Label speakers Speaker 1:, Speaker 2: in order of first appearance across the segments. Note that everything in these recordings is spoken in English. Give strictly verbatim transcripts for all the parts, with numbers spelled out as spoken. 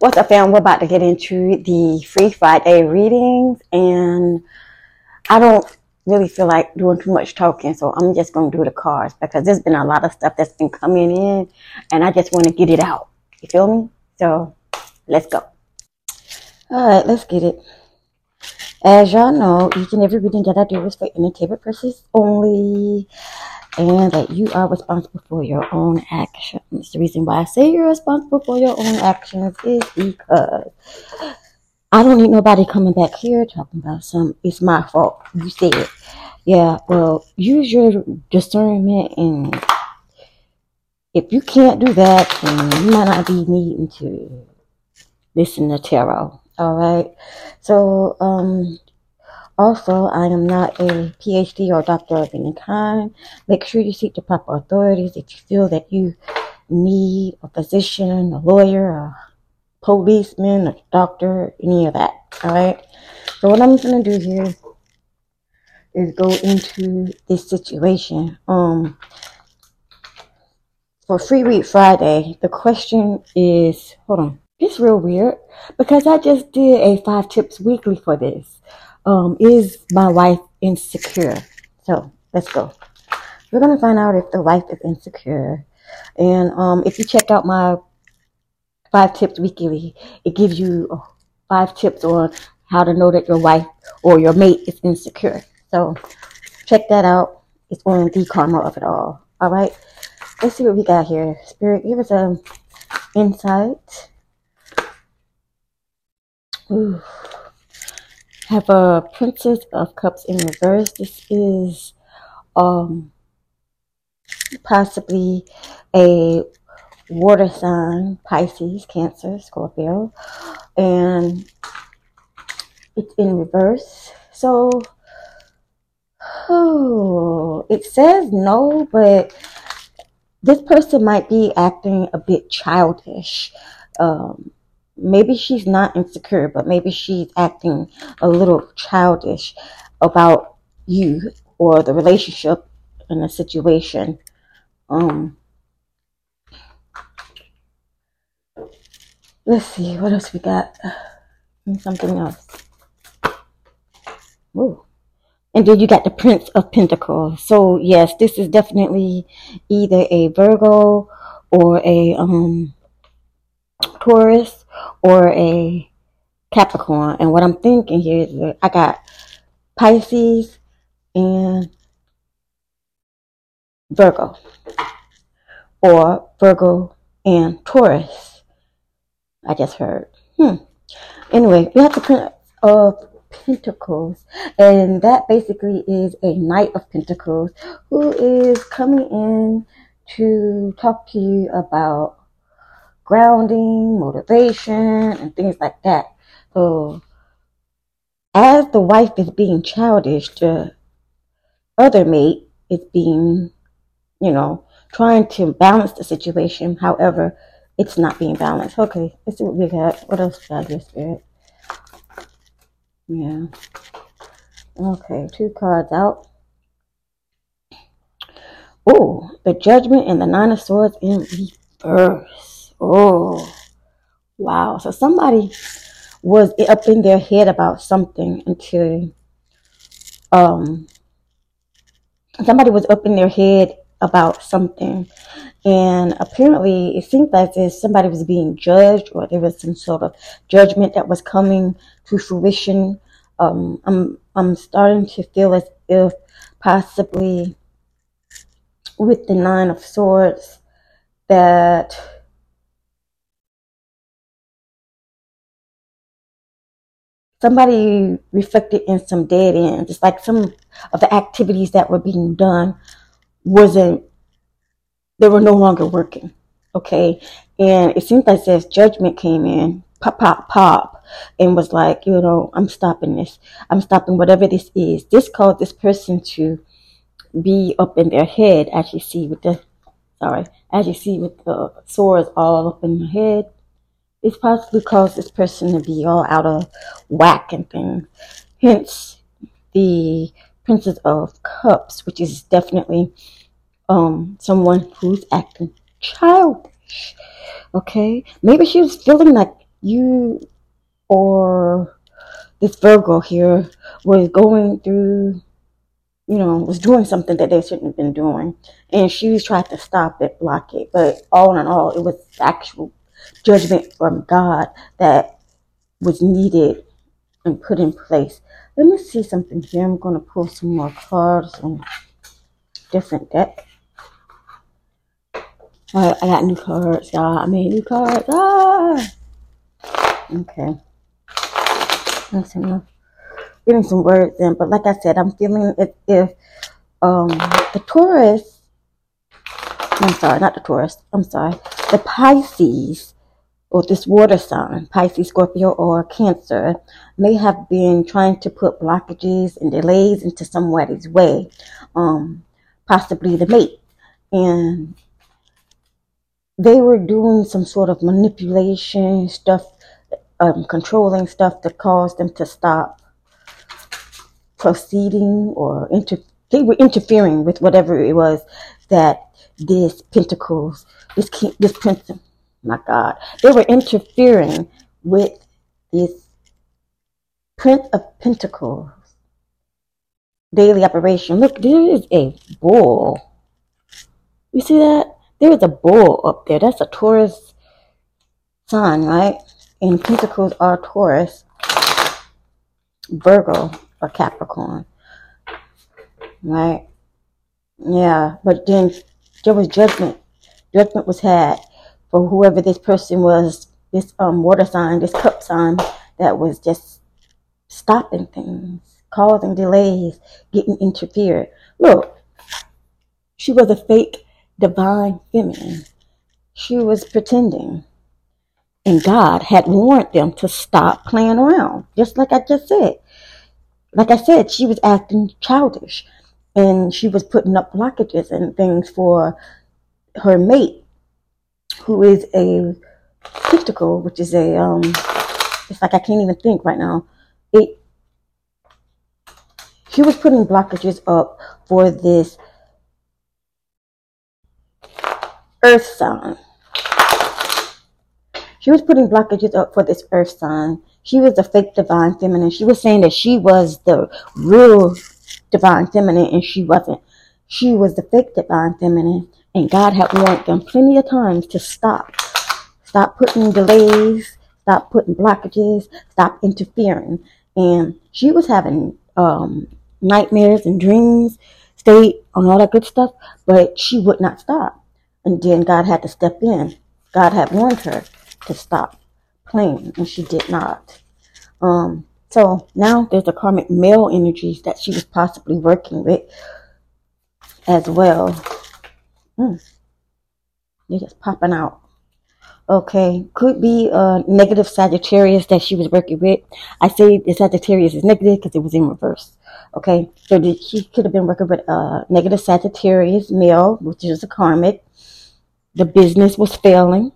Speaker 1: What's up, fam? We're about to get into the free Friday readings, and I don't really feel like doing too much talking, so I'm just going to do the cards because there's been a lot of stuff that's been coming in, and I just want to get it out. You feel me? So let's go. All right, let's get it. As y'all know, each and every reading that I do is for entertainment purposes only, and that you are responsible for your own actions. The reason why I say you're responsible for your own actions is because I don't need nobody coming back here talking about something. It's my fault. You said it. Yeah, well, use your discernment, and if you can't do that, then you might not be needing to listen to tarot. All right. So, um, also, I am not a P H D or doctor of any kind. Make sure you seek the proper authorities if you feel that you need a physician, a lawyer, a policeman, a doctor, any of that. All right. So what I'm going to do here is go into this situation. Um, for Free Read Friday, the question is, hold on. It's real weird because I just did a five tips weekly for this. Um, is my wife insecure? So let's go. We're going to find out if the wife is insecure. And um, if you check out my five tips weekly, it gives you uh, five tips on how to know that your wife or your mate is insecure. So check that out. It's on the karma of it all. All right. Let's see what we got here. Spirit, give us an insight. Ooh. Have a Princess of Cups in reverse. This is um possibly a water sign, Pisces, Cancer, Scorpio, and it's in reverse. So oh, it says no, but this person might be acting a bit childish. Um, maybe she's not insecure, but maybe she's acting a little childish about you or the relationship and the situation. Um, let's see, what else we got? And something else. Ooh. And then you got the Prince of Pentacles. So yes, this is definitely either a Virgo or a um Taurus or a Capricorn. And what I'm thinking here is that I got Pisces and Virgo, or Virgo and Taurus. I just heard. Hmm. Anyway, we have the Prince of Pentacles, and that basically is a Knight of Pentacles who is coming in to talk to you about grounding, motivation, and things like that. So as the wife is being childish, the other mate is being, you know, trying to balance the situation. However, it's not being balanced. Okay, let's see what we got. What else we got here, Spirit? Yeah. Okay, two cards out. Oh, the Judgment and the Nine of Swords in reverse. Oh, wow. So somebody was up in their head about something until um somebody was up in their head about something, and apparently it seems like if somebody was being judged, or there was some sort of judgment that was coming to fruition. um i'm i'm starting to feel as if possibly with the Nine of Swords that somebody reflected in some dead ends. It's like some of the activities that were being done wasn't, they were no longer working. Okay. And it seems like this judgment came in, pop, pop, pop, and was like, you know, I'm stopping this. I'm stopping whatever this is. This caused this person to be up in their head, as you see with the, sorry, as you see with the swords all up in the head. It's possibly caused this person to be all out of whack and things. Hence, the Princess of Cups, which is definitely um someone who's acting childish. Okay, maybe she was feeling like you or this Virgo here was going through, you know, was doing something that they shouldn't have been doing. And she tried to stop it, block it. But all in all, it was actual judgment from God that was needed and put in place. Let me see something here. I'm going to pull some more cards and different deck. All right, I got new cards, y'all. I made new cards. Ah! Okay. Let's see now. Getting some words in, but like I said, I'm feeling as if um, the Taurus, I'm sorry, not the Taurus, I'm sorry, the Pisces, or this water sign, Pisces, Scorpio, or Cancer, may have been trying to put blockages and delays into somebody's way, um, possibly the mate, and they were doing some sort of manipulation stuff, um, controlling stuff to cause them to stop proceeding or inter they were interfering with whatever it was that this Pentacles, this this Prince, my God, they were interfering with this Prince of Pentacles daily operation. Look, there is a bull. You see that? There is a bull up there. That's a Taurus sign, right? And Pentacles are Taurus, Virgo, or Capricorn, right? Yeah, but then there was judgment. Judgment was had for whoever this person was, this um water sign, this cup sign, that was just stopping things, causing delays, getting interfered. Look, she was a fake divine feminine. She was pretending. And God had warned them to stop playing around, just like I just said. Like I said, she was acting childish, and she was putting up blockages and things for her mate, who is a Pentacle, which is a, um, it's like I can't even think right now. It, she was putting blockages up for this earth sign. She was putting blockages up for this earth sign. She was a fake divine feminine. She was saying that she was the real divine feminine, and she wasn't. She was the fake divine feminine, and God had warned them plenty of times to stop. Stop putting delays, stop putting blockages, stop interfering. And she was having um, nightmares and dreams, state on all that good stuff, but she would not stop. And then God had to step in. God had warned her to stop playing, and she did not. Um, so now there's a karmic male energies that she was possibly working with as well. Hmm. They're just popping out. Okay, could be a negative Sagittarius that she was working with. I say the Sagittarius is negative because it was in reverse. Okay, so she could have been working with a negative Sagittarius male, which is a karmic. The business was failing,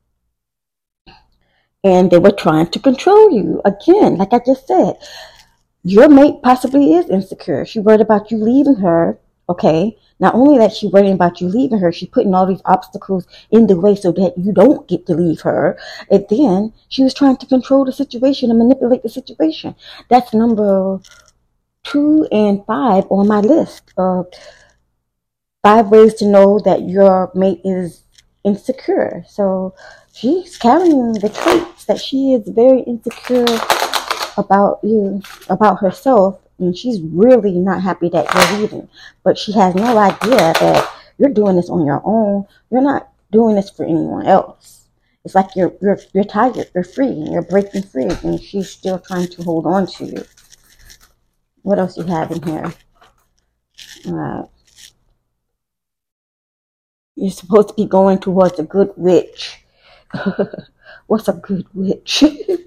Speaker 1: and they were trying to control you. Again, like I just said, your mate possibly is insecure. She worried about you leaving her, okay? Not only that she worried about you leaving her, she's putting all these obstacles in the way so that you don't get to leave her. And then she was trying to control the situation and manipulate the situation. That's number two and five on my list of five ways to know that your mate is insecure. So she's carrying the traits that she is very insecure about you, about herself, and she's really not happy that you're leaving. But she has no idea that you're doing this on your own. You're not doing this for anyone else. It's like you're you're you're tired, you're free, and you're breaking free, and she's still trying to hold on to you. What else you have in here? All right. You're supposed to be going towards a good witch. What's a good witch?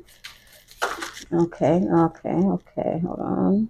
Speaker 1: okay, okay, okay. Hold on.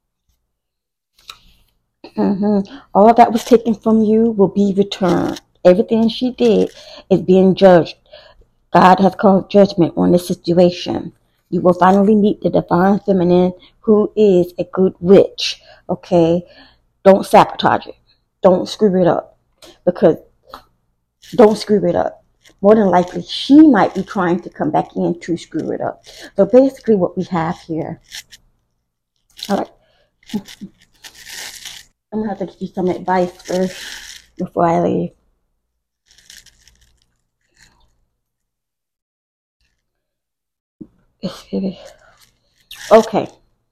Speaker 1: Mm-hmm. All that was taken from you will be returned. Everything she did is being judged. God has called judgment on this situation. You will finally meet the divine feminine who is a good witch. Okay? Don't sabotage it. Don't screw it up. Because don't screw it up. more than likely she might be trying to come back in to screw it up. So basically what we have here, all right, I'm gonna have to give you some advice first before I leave. Okay.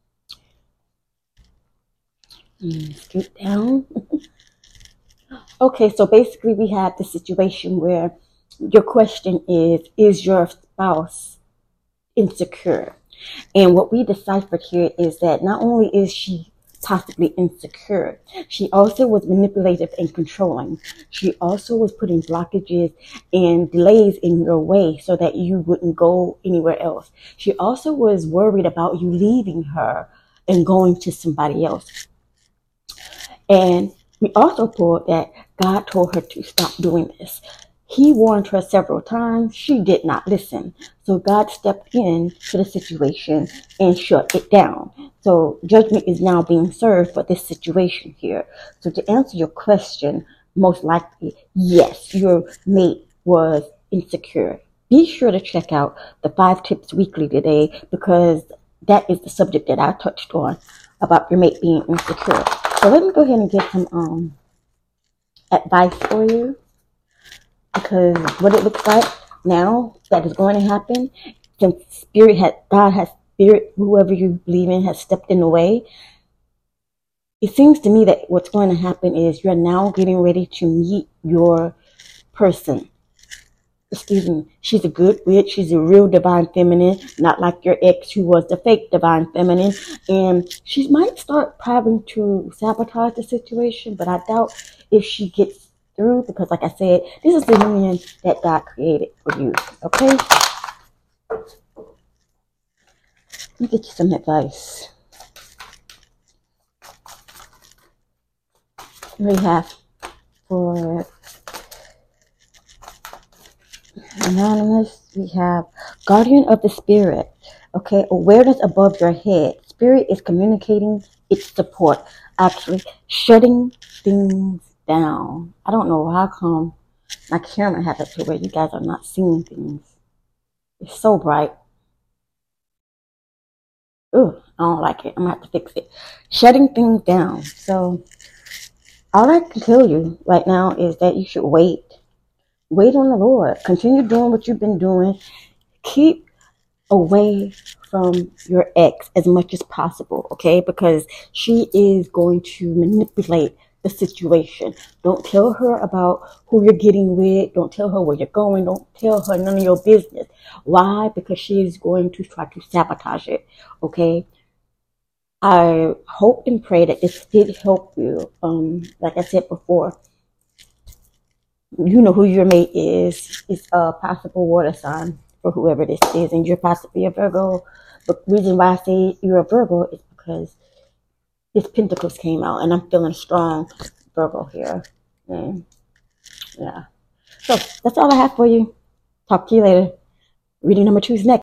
Speaker 1: Scoot down. Okay, so basically we have the situation where your question is, is your spouse insecure? And what we deciphered here is that not only is she possibly insecure, she also was manipulative and controlling. She also was putting blockages and delays in your way so that you wouldn't go anywhere else. She also was worried about you leaving her and going to somebody else. And we also pulled that God told her to stop doing this. He warned her several times. She did not listen. So God stepped in to the situation and shut it down. So judgment is now being served for this situation here. So to answer your question, most likely, yes, your mate was insecure. Be sure to check out the Five Tips Weekly today, because that is the subject that I touched on about your mate being insecure. So let me go ahead and get some um, advice for you. Because what it looks like now that is going to happen, since spirit has, God has spirit, whoever you believe in, has stepped in the way. It seems to me that what's going to happen is you're now getting ready to meet your person. Excuse me. She's a good witch. She's a real divine feminine, not like your ex who was the fake divine feminine. And she might start having to sabotage the situation, but I doubt if she gets through, because like I said, this is the union that God created for you. Okay? Let me get you some advice. We have for Anonymous, we have Guardian of the Spirit. Okay, awareness above your head. Spirit is communicating its support, actually shutting things down. I don't know how come my camera has it to where you guys are not seeing things. It's so bright. Ooh, I don't like it. I'm gonna have to fix it. Shutting things down. So all I can tell you right now is that you should wait. Wait on the Lord. Continue doing what you've been doing. Keep away from your ex as much as possible, okay? Because she is going to manipulate the situation. Don't tell her about who you're getting with. Don't tell her where you're going. Don't tell her none of your business. Why? Because she is going to try to sabotage it, okay? I hope and pray that this did help you. Um, like I said before, you know who your mate is. It's a possible water sign for whoever this is, and you're possibly a Virgo. The reason why I say you're a Virgo is because this Pentacles came out, and I'm feeling strong Virgo here. And yeah. So that's all I have for you. Talk to you later. Reading number two is next.